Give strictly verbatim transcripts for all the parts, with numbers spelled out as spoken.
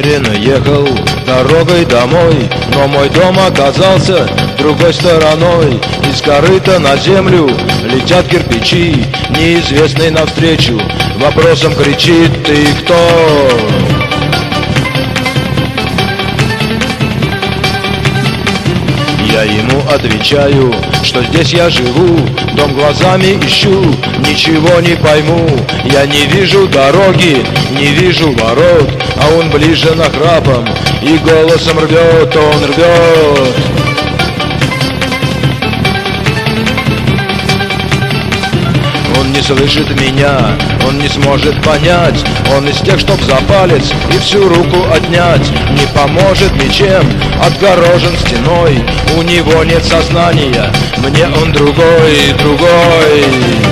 Уверенно ехал дорогой домой, но мой дом оказался другой стороной. Из корыта на землю летят кирпичи, неизвестный навстречу вопросом кричит: ты кто? Я ему отвечаю, что здесь я живу, дом глазами ищу, ничего не пойму. Я не вижу дороги, не вижу ворот, а он ближе нахрапом и голосом рвет, он рвет. Он не слышит меня, он не сможет понять, он из тех, чтоб за палец и всю руку отнять. Не поможет ничем, отгорожен стеной, у него нет сознания, мне он другой, другой.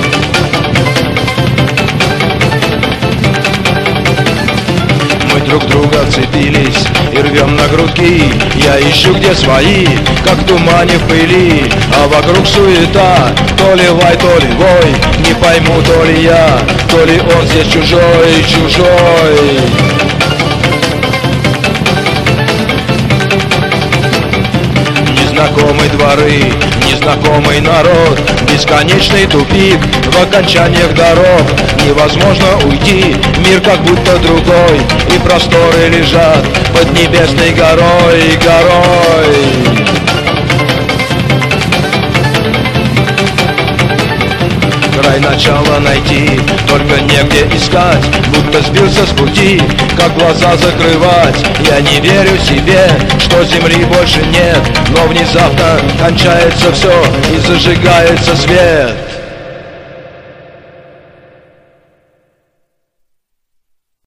Мы друг друга вцепились и рвем на грудки. Я ищу, где свои, как в тумане в пыли, а вокруг суета, то ли лай, то ли вой. Не пойму, то ли я, то ли он здесь чужой, чужой. Незнакомые дворы, незнакомый народ, бесконечный тупик в окончаниях дорог. Невозможно уйти, мир как будто другой, и просторы лежат под небесной горой, горой. Край начала найти, только негде искать, будто сбился с пути, как глаза закрывать. Я не верю себе, что земли больше нет, но внезапно кончается все и зажигается свет.